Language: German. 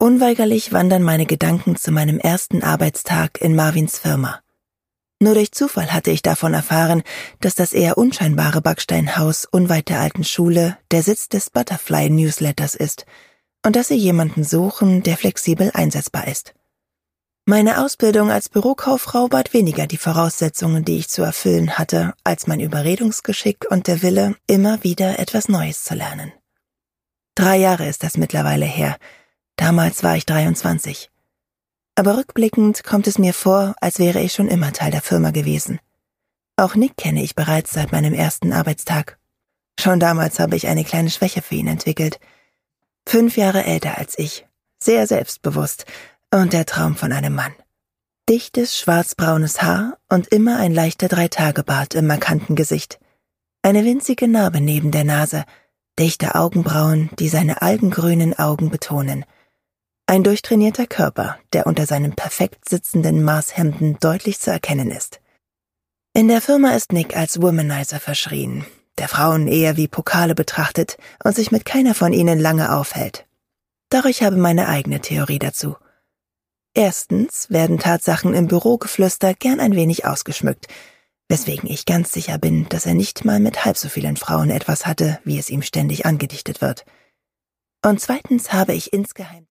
Unweigerlich wandern meine Gedanken zu meinem ersten Arbeitstag in Marvins Firma. Nur durch Zufall hatte ich davon erfahren, dass das eher unscheinbare Backsteinhaus unweit der alten Schule der Sitz des Butterfly-Newsletters ist und dass sie jemanden suchen, der flexibel einsetzbar ist. Meine Ausbildung als Bürokauffrau bat weniger die Voraussetzungen, die ich zu erfüllen hatte, als mein Überredungsgeschick und der Wille, immer wieder etwas Neues zu lernen. 3 Jahre ist das mittlerweile her. Damals war ich 23. Aber rückblickend kommt es mir vor, als wäre ich schon immer Teil der Firma gewesen. Auch Nick kenne ich bereits seit meinem ersten Arbeitstag. Schon damals habe ich eine kleine Schwäche für ihn entwickelt. 5 Jahre älter als ich, sehr selbstbewusst und der Traum von einem Mann. Dichtes, schwarzbraunes Haar und immer ein leichter 3-Tage-Bart im markanten Gesicht. Eine winzige Narbe neben der Nase, dichte Augenbrauen, die seine algengrünen Augen betonen. Ein durchtrainierter Körper, der unter seinen perfekt sitzenden Maßhemden deutlich zu erkennen ist. In der Firma ist Nick als Womanizer verschrien, der Frauen eher wie Pokale betrachtet und sich mit keiner von ihnen lange aufhält. Doch ich habe meine eigene Theorie dazu. Erstens werden Tatsachen im Bürogeflüster gern ein wenig ausgeschmückt, weswegen ich ganz sicher bin, dass er nicht mal mit halb so vielen Frauen etwas hatte, wie es ihm ständig angedichtet wird. Und zweitens habe ich insgeheim